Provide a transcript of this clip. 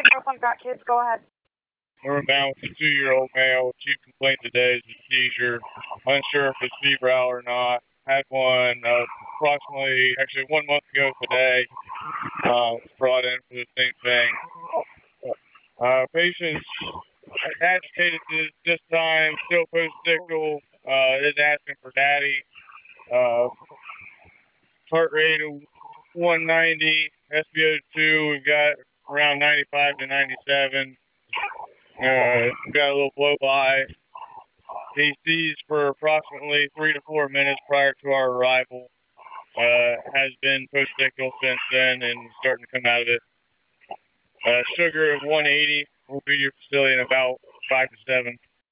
I've got kids. Go ahead. We're bound with a 2-year-old male. Chief complaint today is a seizure. Unsure if it's febrile or not. Had one actually 1 month ago today. Was brought in for the same thing. Patient's agitated this time, still post-ictal, is asking for daddy. Heart rate of 190, SpO2, we've got around 95 to 97. Got a little blow by. He seized for approximately 3 to 4 minutes prior to our arrival. Has been post-ictal since then and starting to come out of it. Sugar of 180. We'll be at your facility in about 5 to 7.